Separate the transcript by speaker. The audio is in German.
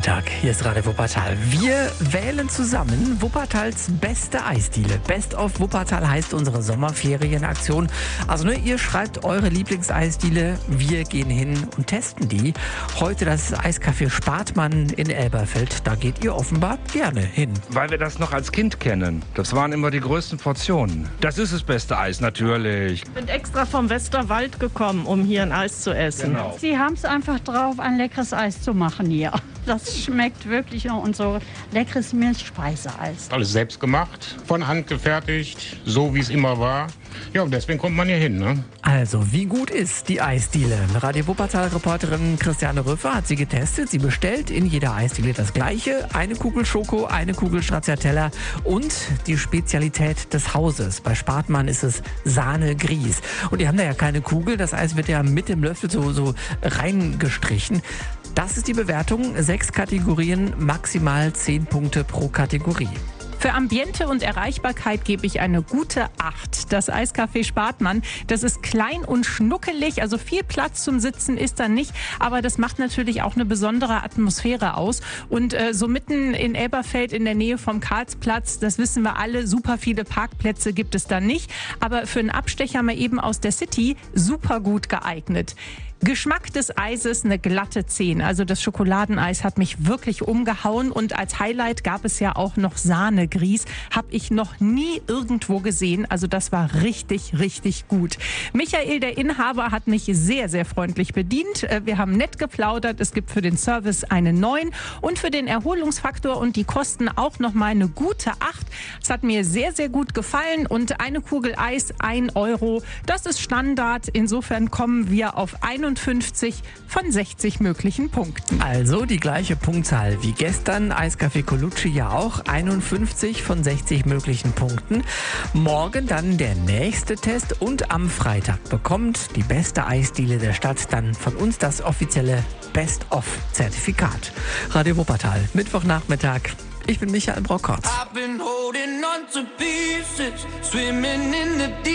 Speaker 1: Tag, hier ist Radio Wuppertal. Wir wählen zusammen Wuppertals beste Eisdiele. Best of Wuppertal heißt unsere Sommerferienaktion. Also ihr schreibt eure Lieblingseisdiele, wir gehen hin und testen die. Heute das Eiscafé Spartmann in Elberfeld. Da geht ihr offenbar gerne hin.
Speaker 2: Weil wir das noch als Kind kennen. Das waren immer die größten Portionen. Das ist das beste Eis, natürlich.
Speaker 3: Ich bin extra vom Westerwald gekommen, um hier ein Eis zu essen.
Speaker 2: Genau.
Speaker 4: Sie haben es einfach drauf, ein leckeres Eis zu machen hier. Das schmeckt wirklich noch und so leckeres Milchspeiseeis.
Speaker 5: Alles selbst gemacht, von Hand gefertigt, so wie es immer war. Ja, und deswegen kommt man hier hin, ne?
Speaker 1: Also, wie gut ist die Eisdiele? Radio Wuppertal-Reporterin Christiane Rüffer hat sie getestet. Sie bestellt in jeder Eisdiele das Gleiche. Eine Kugel Schoko, eine Kugel Stracciatella und die Spezialität des Hauses. Bei Spartmann ist es Sahne-Grieß. Und die haben da ja keine Kugel. Das Eis wird ja mit dem Löffel so reingestrichen. Das ist die Bewertung. 6 Kategorien, maximal 10 Punkte pro Kategorie.
Speaker 6: Für Ambiente und Erreichbarkeit gebe ich eine gute 8. Das Eiscafé Spartmann, das ist klein und schnuckelig, also viel Platz zum Sitzen ist da nicht, aber das macht natürlich auch eine besondere Atmosphäre aus. Und so mitten in Elberfeld in der Nähe vom Karlsplatz, das wissen wir alle, super viele Parkplätze gibt es da nicht, aber für einen Abstecher mal eben aus der City super gut geeignet. Geschmack des Eises eine glatte 10. Also das Schokoladeneis hat mich wirklich umgehauen und als Highlight gab es ja auch noch Sahne-Grieß. Habe ich noch nie irgendwo gesehen. Also das war richtig, richtig gut. Michael, der Inhaber, hat mich sehr, sehr freundlich bedient. Wir haben nett geplaudert. Es gibt für den Service eine 9 und für den Erholungsfaktor und die Kosten auch noch mal eine gute 8. Es hat mir sehr, sehr gut gefallen und eine Kugel Eis 1 Euro. Das ist Standard. Insofern kommen wir auf 51 von 60 möglichen Punkten.
Speaker 1: Also die gleiche Punktzahl wie gestern. Eiscafé Colucci ja auch. 51 von 60 möglichen Punkten. Morgen dann der nächste Test und am Freitag bekommt die beste Eisdiele der Stadt dann von uns das offizielle Best-of-Zertifikat. Radio Wuppertal, Mittwochnachmittag. Ich bin Michael Brockhaus.